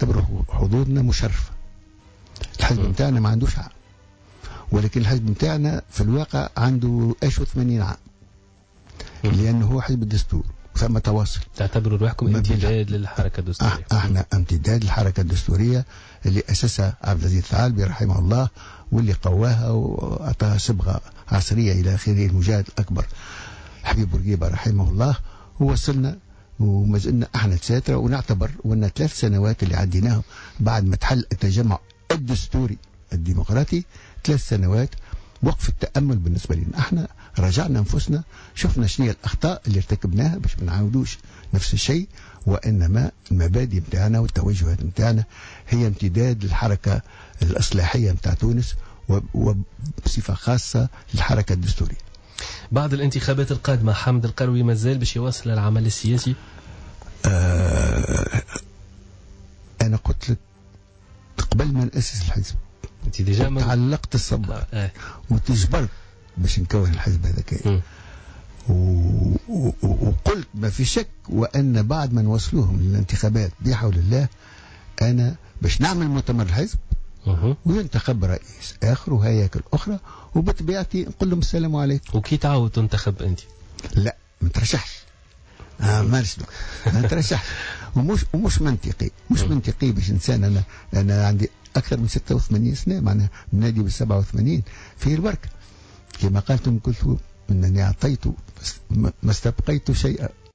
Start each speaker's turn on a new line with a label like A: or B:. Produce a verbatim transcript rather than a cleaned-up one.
A: نعتبر حضورنا مشرف. الحزب متاعنا ما عندوش عام، ولكن الحزب متاعنا في الواقع عنده ايش ثمانين عام، لأنه هو حزب الدستور ثم تواصل.
B: تعتبروا روحكم امتداد للحركة الدستورية؟
A: احنا امتداد للحركة الدستورية اللي أسسها عبد العزيز الثعالبي رحمه الله، واللي قواها وأعطاها صبغة عصرية إلى آخره. المجاهد الأكبر حبيب بورقيبة رحمه الله، ووصلنا وما زلنا احنا تساترة. ونعتبر وأن ثلاث سنوات اللي عديناهم بعد ما تحل التجمع الدستوري الديمقراطي، ثلاث سنوات وقف التأمل بالنسبة لنا. احنا رجعنا انفسنا، شفنا شنو الاخطاء اللي ارتكبناها باش ما نعاودوش نفس الشيء، وانما المبادئ نتاعنا والتوجهات نتاعنا هي امتداد للحركه الاصلاحيه نتاع تونس، وبصفه خاصه للحركه الدستوريه.
B: بعد الانتخابات القادمه حامد القروي مازال باش يواصل العمل السياسي؟
A: آه انا قلت لك قبل ما نأسس الحزب
B: انت ديجا
A: تعلقت الصبر
B: آه.
A: وتجبرت باش نكون الحزب هذاك، وقلت ما في شك وأن بعد ما نوصلوهم للانتخابات بحول الله أنا باش نعمل مؤتمر الحزب وينتخب رئيس آخر وهياكل أخرى، وبطبيعتي نقول لهم السلام عليكم.
B: وكي تعاود تنتخب أنت؟
A: لا ما ترشحش، آه ما نسلك ما ترشحش. ومش ومش منطقي مش منطقي باش إنسان أنا أنا عندي أكثر من ستة وثمانين سنة، معناها منادي بالسبعة وثمانين في البركة، كما قالت أم كلثوم إنني أعطيت ما استبقيت شيئا